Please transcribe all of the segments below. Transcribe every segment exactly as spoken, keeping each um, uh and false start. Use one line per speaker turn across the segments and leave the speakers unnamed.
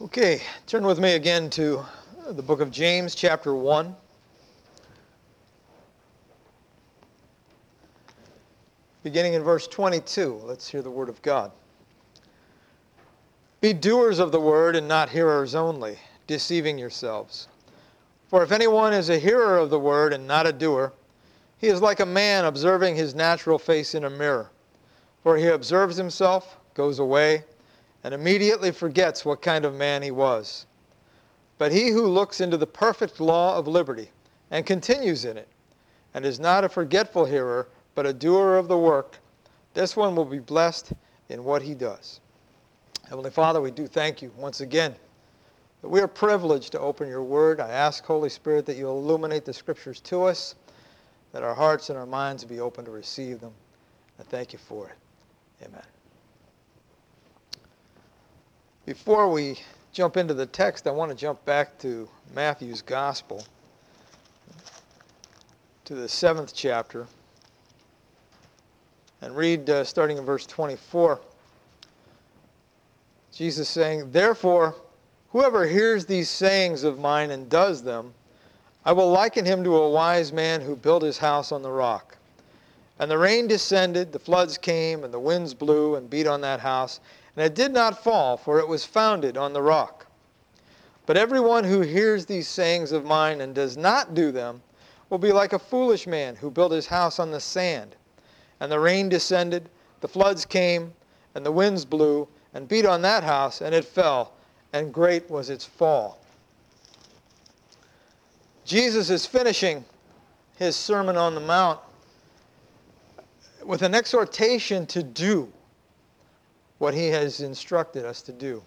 Okay, turn with me again to the book of James, chapter one. Beginning in verse twenty-two, let's hear the word of God. Be doers of the word and not hearers only, deceiving yourselves. For if anyone is a hearer of the word and not a doer, he is like a man observing his natural face in a mirror. For he observes himself, goes away, and immediately forgets what kind of man he was. But he who looks into the perfect law of liberty and continues in it, and is not a forgetful hearer, but a doer of the work, this one will be blessed in what he does. Heavenly Father, we do thank you once again that we are privileged to open your word. I ask, Holy Spirit, that you illuminate the scriptures to us, that our hearts and our minds be open to receive them. I thank you for it. Amen. Before we jump into the text, I want to jump back to Matthew's Gospel, to the seventh chapter, and read uh, starting in verse twenty-four. Jesus saying, "Therefore, whoever hears these sayings of mine and does them, I will liken him to a wise man who built his house on the rock. And the rain descended, the floods came, and the winds blew and beat on that house, and it did not fall, for it was founded on the rock. But everyone who hears these sayings of mine and does not do them will be like a foolish man who built his house on the sand. And the rain descended, the floods came, and the winds blew and beat on that house, and it fell, and great was its fall." Jesus is finishing his Sermon on the Mount with an exhortation to do what he has instructed us to do.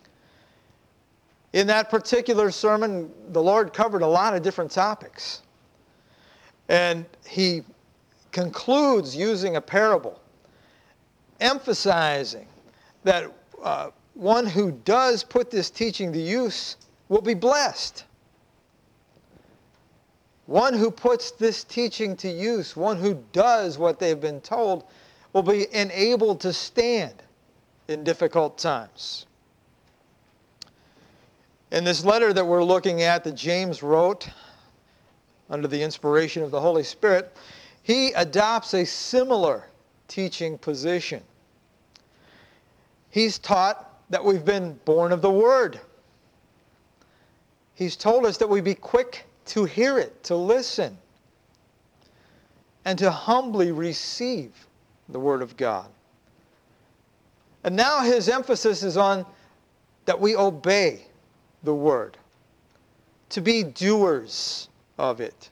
In that particular sermon, the Lord covered a lot of different topics. And he concludes using a parable, emphasizing that uh, one who does put this teaching to use will be blessed. One who puts this teaching to use, one who does what they've been told, will be enabled to stand in difficult times. In this letter that we're looking at, that James wrote under the inspiration of the Holy Spirit, he adopts a similar teaching position. He's taught that we've been born of the Word. He's told us that we be quick to hear it, to listen, and to humbly receive the Word of God. And now his emphasis is on that we obey the Word, to be doers of it.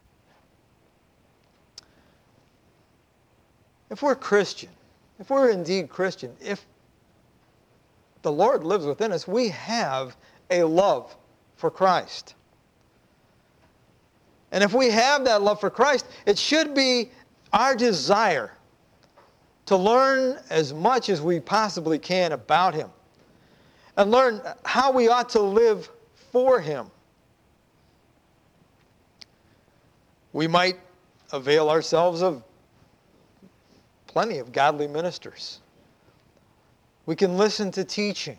If we're Christian, if we're indeed Christian, if the Lord lives within us, we have a love for Christ. And if we have that love for Christ, it should be our desire to learn as much as we possibly can about Him and learn how we ought to live for Him. We might avail ourselves of plenty of godly ministers. We can listen to teaching.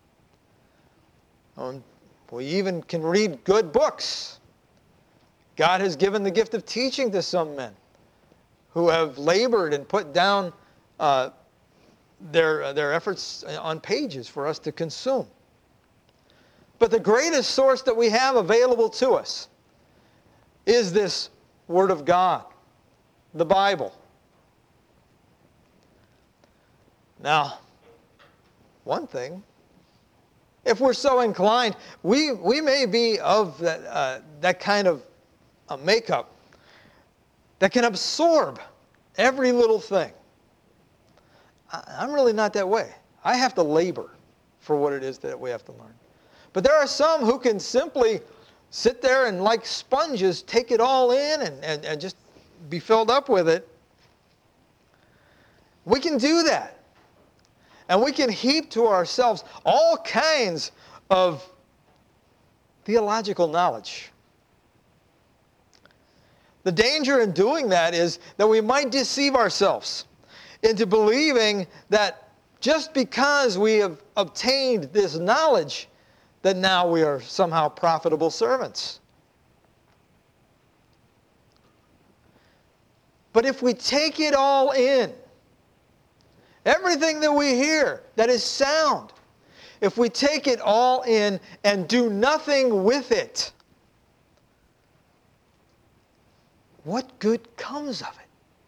Um, we even can read good books. God has given the gift of teaching to some men who have labored and put down uh, their, their efforts on pages for us to consume. But the greatest source that we have available to us is this Word of God, the Bible. Now, one thing, if we're so inclined, we, we may be of that, uh, that kind of a makeup that can absorb every little thing. I, I'm really not that way. I have to labor for what it is that we have to learn. But there are some who can simply sit there and, like sponges, take it all in and, and, and just be filled up with it. We can do that. And we can heap to ourselves all kinds of theological knowledge. The danger in doing that is that we might deceive ourselves into believing that just because we have obtained this knowledge, that now we are somehow profitable servants. But if we take it all in, everything that we hear that is sound, if we take it all in and do nothing with it, what good comes of it?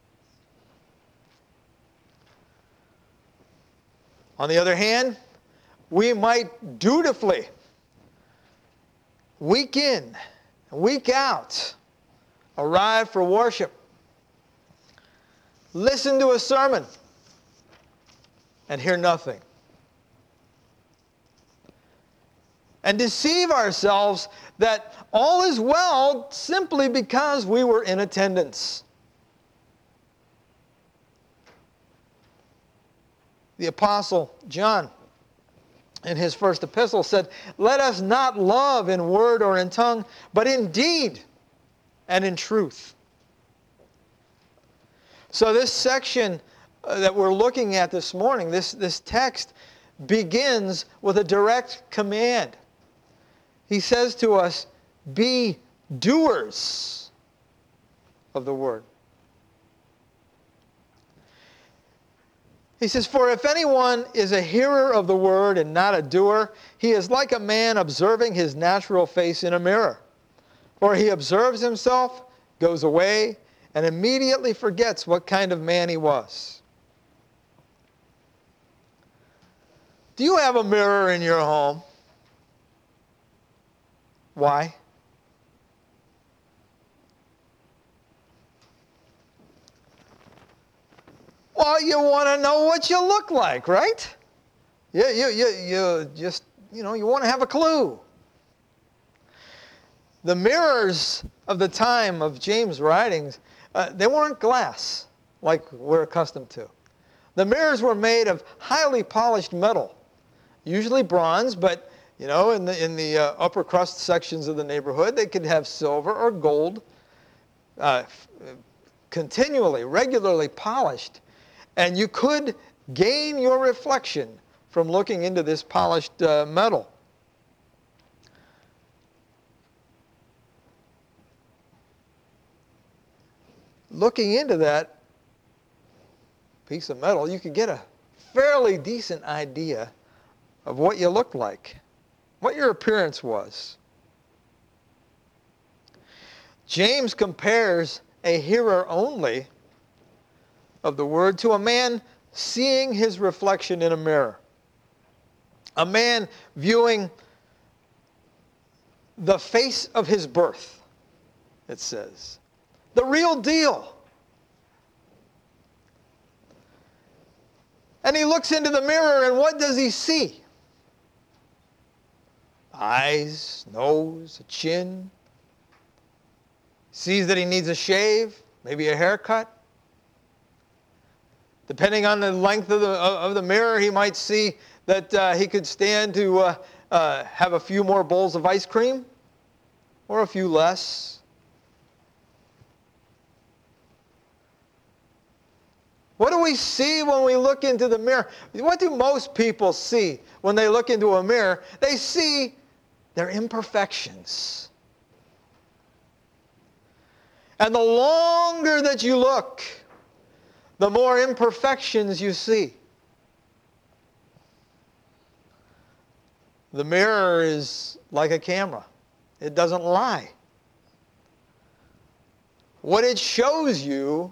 On the other hand, we might dutifully, week in, week out, arrive for worship, listen to a sermon, and hear nothing. And deceive ourselves that all is well simply because we were in attendance. The Apostle John, in his first epistle, said, "Let us not love in word or in tongue, but in deed and in truth." So this section uh, that we're looking at this morning, this, this text, begins with a direct command. He says to us, be doers of the word. He says, "For if anyone is a hearer of the word and not a doer, he is like a man observing his natural face in a mirror. For he observes himself, goes away, and immediately forgets what kind of man he was." Do you have a mirror in your home? Why? Well, you want to know what you look like, right? You, you, you, you just, you know, you want to have a clue. The mirrors of the time of James' writings, uh, they weren't glass like we're accustomed to. The mirrors were made of highly polished metal, usually bronze, but, you know, in the, in the uh, upper crust sections of the neighborhood, they could have silver or gold, uh, continually, regularly polished. And you could gain your reflection from looking into this polished uh, metal. Looking into that piece of metal, you could get a fairly decent idea of what you looked like, what your appearance was. James compares a hearer only of the word to a man seeing his reflection in a mirror. A man viewing the face of his birth, it says. The real deal. And he looks into the mirror, and what does he see? Eyes, nose, a chin. Sees that he needs a shave, maybe a haircut. Depending on the length of the, of the mirror, he might see that uh, he could stand to uh, uh, have a few more bowls of ice cream or a few less. What do we see when we look into the mirror? What do most people see when they look into a mirror? They see their imperfections. And the longer that you look, the more imperfections you see. The mirror is like a camera. It doesn't lie. What it shows you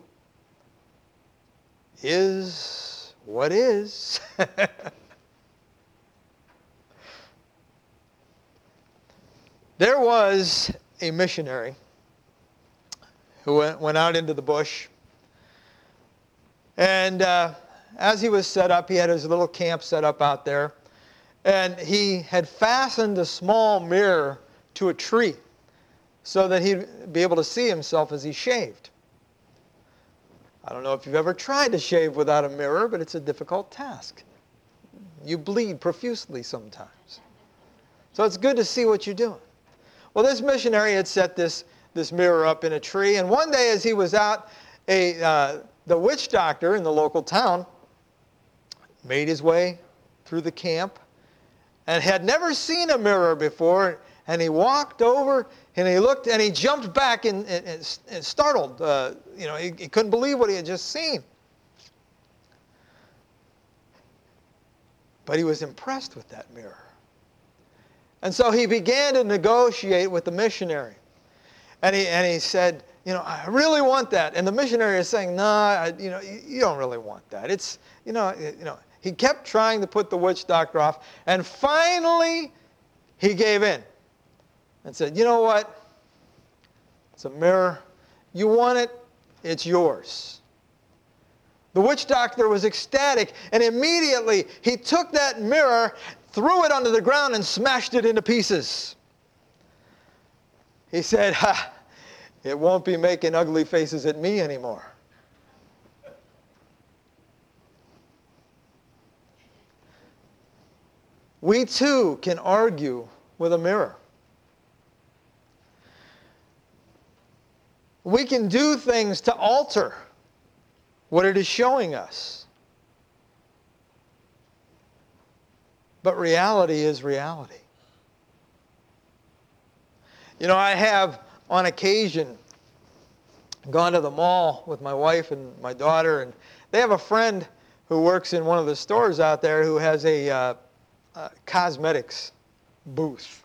is what is. There was a missionary who went, went out into the bush. And uh, as he was set up, he had his little camp set up out there. And he had fastened a small mirror to a tree so that he'd be able to see himself as he shaved. I don't know if you've ever tried to shave without a mirror, but it's a difficult task. You bleed profusely sometimes. So it's good to see what you're doing. Well, this missionary had set this, this mirror up in a tree, and one day as he was out, a, uh, the witch doctor in the local town made his way through the camp, and had never seen a mirror before. And he walked over and he looked and he jumped back and, and, and startled. Uh, you know, he, he couldn't believe what he had just seen. But he was impressed with that mirror. And so he began to negotiate with the missionary. And he, and he said, you know, I really want that. And the missionary is saying, no, nah, you know, you, you don't really want that. It's, you know, you know. He kept trying to put the witch doctor off. And finally, he gave in and said, you know what? It's a mirror. You want it, it's yours. The witch doctor was ecstatic, and immediately he took that mirror, threw it onto the ground, and smashed it into pieces. He said, ha, it won't be making ugly faces at me anymore. We too can argue with a mirror. We can do things to alter what it is showing us. But reality is reality. You know, I have on occasion gone to the mall with my wife and my daughter, and they have a friend who works in one of the stores out there who has a, uh, a cosmetics booth.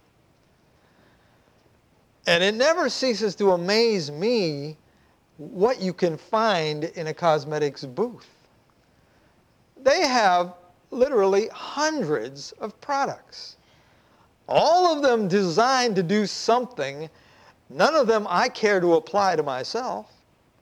And it never ceases to amaze me what you can find in a cosmetics booth. They have literally hundreds of products. All of them designed to do something. None of them I care to apply to myself.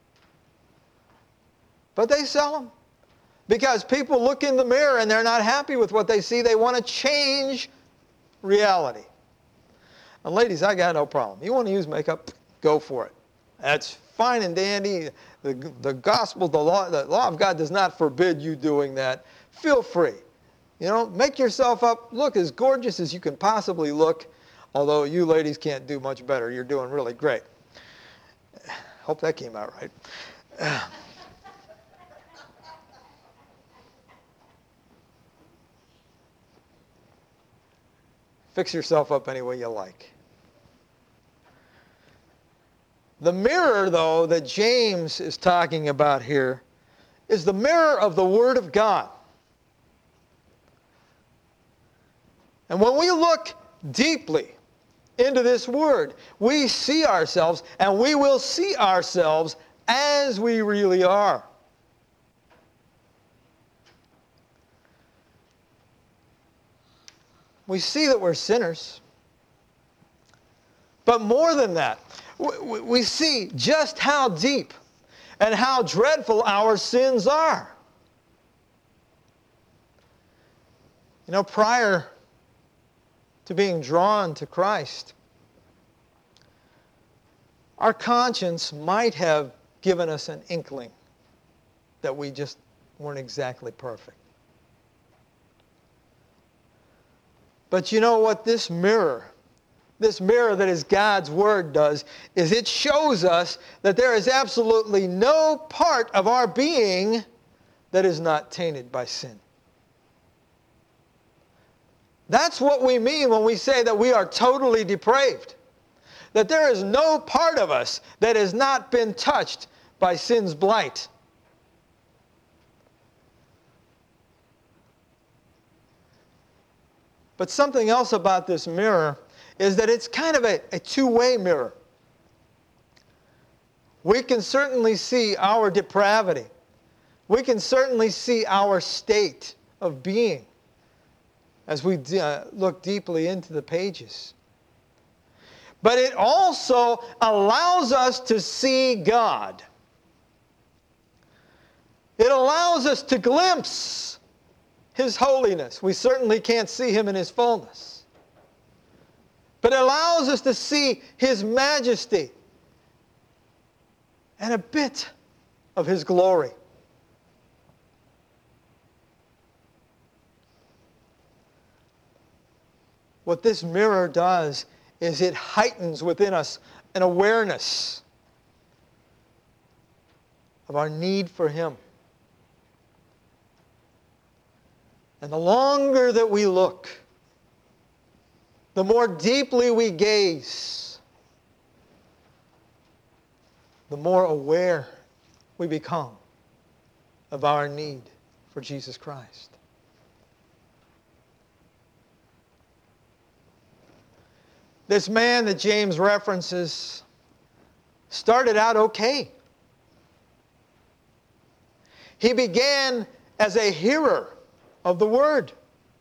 But they sell them. Because people look in the mirror and they're not happy with what they see. They want to change reality. And ladies, I got no problem. You want to use makeup? Go for it. That's fine and dandy. The, the gospel, the law, the law of God does not forbid you doing that. Feel free. You know, make yourself up, look as gorgeous as you can possibly look, although you ladies can't do much better. You're doing really great. Hope that came out right. Fix yourself up any way you like. The mirror, though, that James is talking about here is the mirror of the Word of God. And when we look deeply into this Word, we see ourselves, and we will see ourselves as we really are. We see that we're sinners. But more than that, we see just how deep and how dreadful our sins are. You know, prior to being drawn to Christ, our conscience might have given us an inkling that we just weren't exactly perfect. But you know what this mirror, this mirror that is God's Word does, is it shows us that there is absolutely no part of our being that is not tainted by sin. That's what we mean when we say that we are totally depraved. That there is no part of us that has not been touched by sin's blight. But something else about this mirror is that it's kind of a, a two-way mirror. We can certainly see our depravity. We can certainly see our state of being as we uh, look deeply into the pages. But it also allows us to see God. It allows us to glimpse His holiness. We certainly can't see Him in His fullness. But it allows us to see His majesty and a bit of His glory. What this mirror does is it heightens within us an awareness of our need for Him. And the longer that we look, the more deeply we gaze, the more aware we become of our need for Jesus Christ. This man that James references started out okay. He began as a hearer of the word.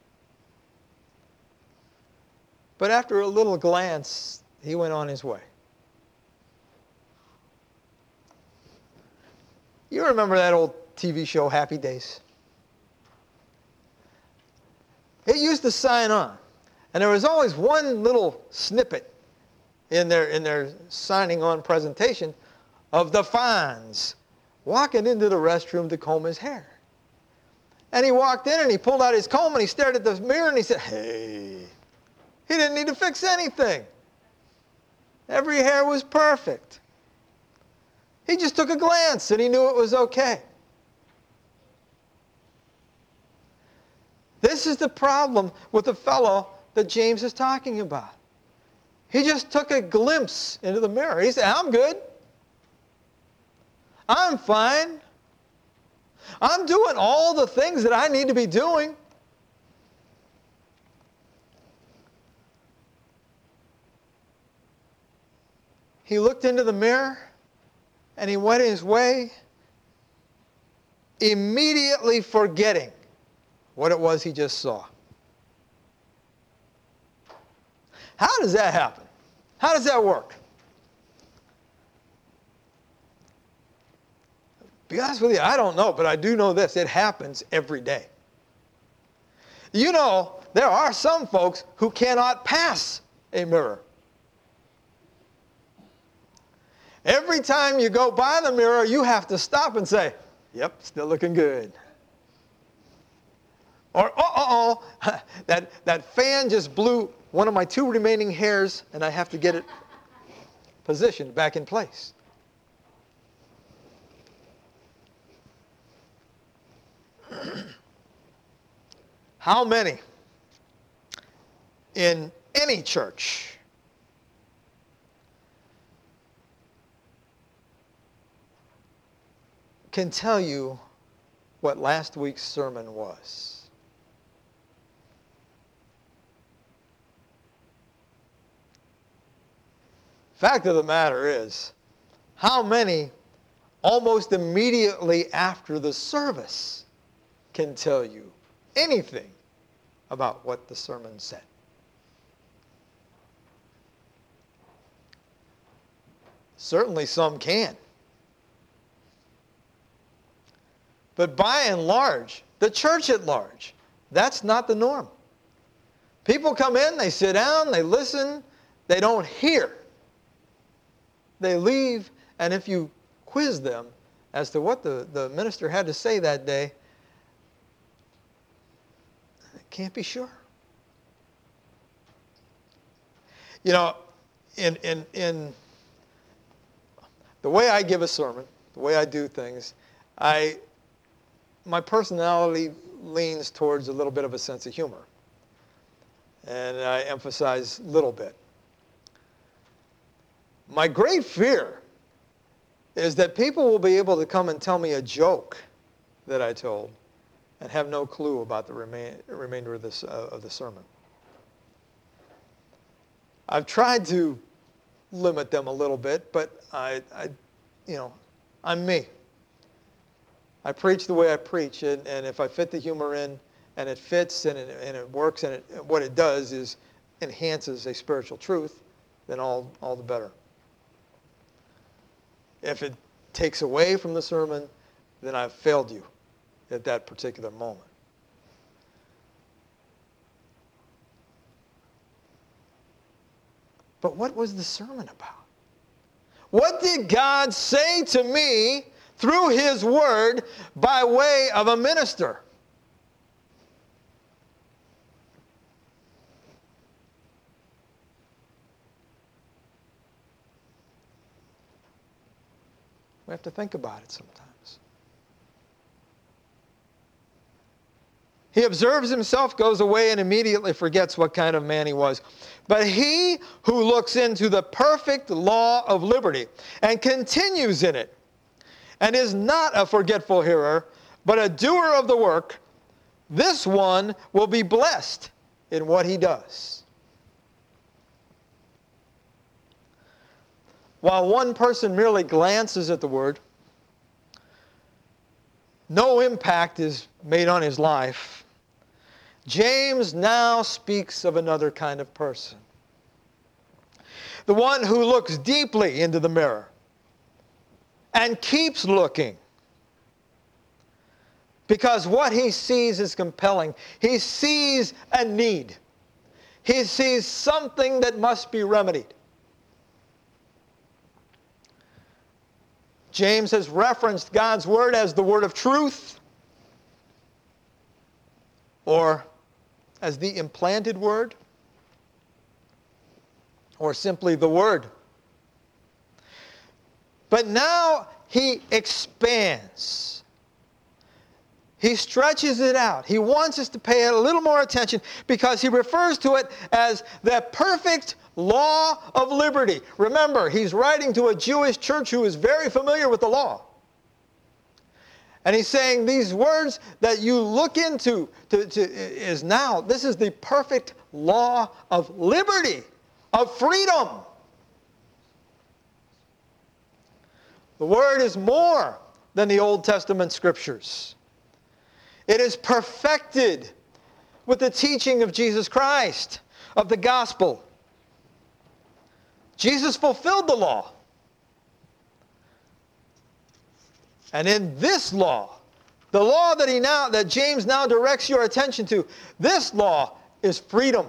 But after a little glance, he went on his way. You remember that old T V show, Happy Days? It used to sign on. And there was always one little snippet in their, in their signing on presentation of the Fonz walking into the restroom to comb his hair. And he walked in and he pulled out his comb and he stared at the mirror and he said, hey. He didn't need to fix anything. Every hair was perfect. He just took a glance and he knew it was okay. This is the problem with the fellow that James is talking about. He just took a glimpse into the mirror. He said, I'm good. I'm fine. I'm doing all the things that I need to be doing. He looked into the mirror and he went his way, immediately forgetting what it was he just saw. How does that happen? How does that work? To be honest with you, I don't know, but I do know this. It happens every day. You know, there are some folks who cannot pass a mirror. Every time you go by the mirror, you have to stop and say, yep, still looking good. Or, uh-oh, that, that fan just blew one of my two remaining hairs, and I have to get it positioned back in place. How many in any church can tell you what last week's sermon was? Fact of the matter is, how many almost immediately after the service can tell you anything about what the sermon said? Certainly some can. But by and large, the church at large, that's not the norm. People come in, they sit down, they listen, they don't hear. They leave, and if you quiz them as to what the, the minister had to say that day, can't be sure. You know, in, in, in the way I give a sermon, the way I do things, I, my personality leans towards a little bit of a sense of humor. And I emphasize little bit. My great fear is that people will be able to come and tell me a joke that I told and have no clue about the remain, remainder of, this, uh, of the sermon. I've tried to limit them a little bit, but I, I you know, I'm me. I preach the way I preach, and, and if I fit the humor in, and it fits, and it, and it works, and it, what it does is enhances a spiritual truth, then all, all the better. If it takes away from the sermon, then I've failed you at that particular moment. But what was the sermon about? What did God say to me through His Word by way of a minister? We have to think about it sometimes. He observes himself, goes away, and immediately forgets what kind of man he was. But he who looks into the perfect law of liberty and continues in it, and is not a forgetful hearer, but a doer of the work, this one will be blessed in what he does. While one person merely glances at the word, no impact is made on his life. James now speaks of another kind of person. The one who looks deeply into the mirror and keeps looking, because what he sees is compelling. He sees a need. He sees something that must be remedied. James has referenced God's word as the word of truth, or as the implanted word, or simply the word. But now he expands. He stretches it out. He wants us to pay a little more attention because he refers to it as the perfect law of liberty. Remember, he's writing to a Jewish church who is very familiar with the law. And he's saying these words that you look into to, to, is now, this is the perfect law of liberty, of freedom. The word is more than the Old Testament scriptures. It is perfected with the teaching of Jesus Christ, of the gospel. Jesus fulfilled the law. And in this law, the law that he now that James now directs your attention to, this law is freedom.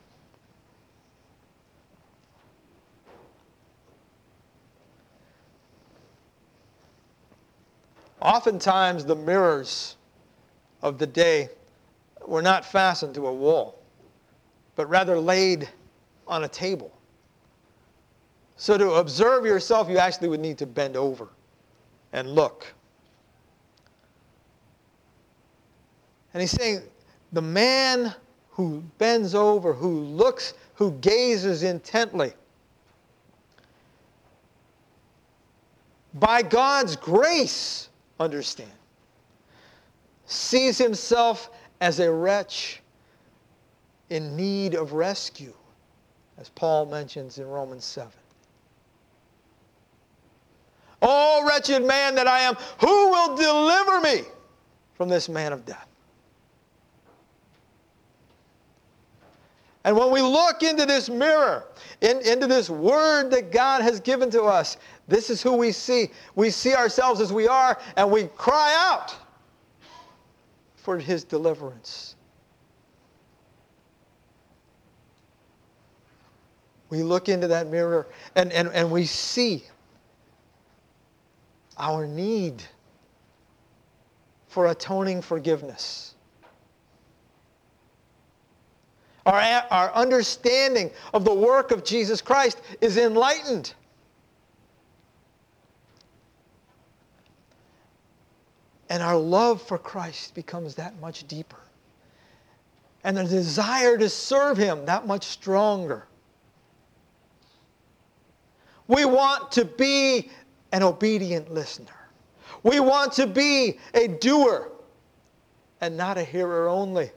Oftentimes the mirrors of the day were not fastened to a wall, but rather laid on a table. So to observe yourself, you actually would need to bend over and look. And he's saying, the man who bends over, who looks, who gazes intently, by God's grace, understand, sees himself as a wretch in need of rescue, as Paul mentions in Romans seven. Oh, wretched man that I am, who will deliver me from this man of death? And when we look into this mirror, in, into this word that God has given to us, this is who we see. We see ourselves as we are, and we cry out for his deliverance. We look into that mirror, and, and, and we see our need for atoning forgiveness. Our, our understanding of the work of Jesus Christ is enlightened. And our love for Christ becomes that much deeper. And the desire to serve him that much stronger. We want to be an obedient listener. We want to be a doer and not a hearer only.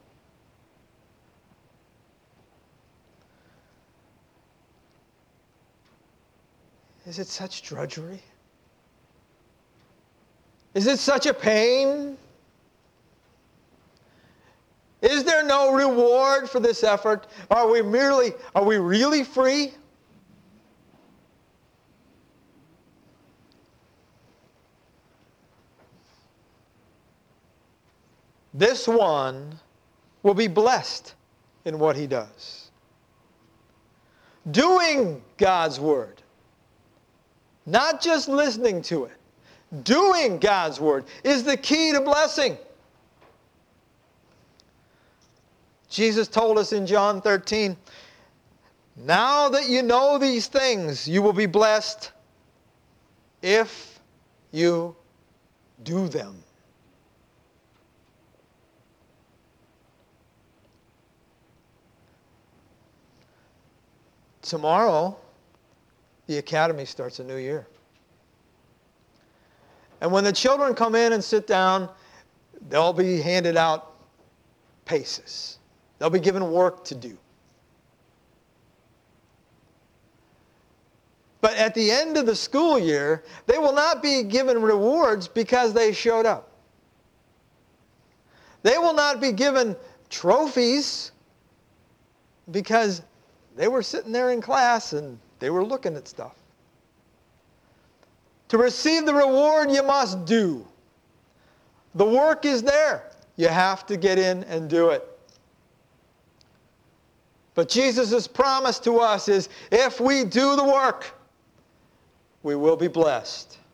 Is it such drudgery? Is it such a pain? Is there no reward for this effort? Are we merely, are we really free? This one will be blessed in what he does. Doing God's word. Not just listening to it. Doing God's word is the key to blessing. Jesus told us in John thirteen, now that you know these things, you will be blessed if you do them. tomorrow, the academy starts a new year. And when the children come in and sit down, they'll be handed out paces. They'll be given work to do. But at the end of the school year, they will not be given rewards because they showed up. They will not be given trophies because they were sitting there in class and they were looking at stuff. To receive the reward, you must do. The work is there. You have to get in and do it. But Jesus' promise to us is, if we do the work, we will be blessed.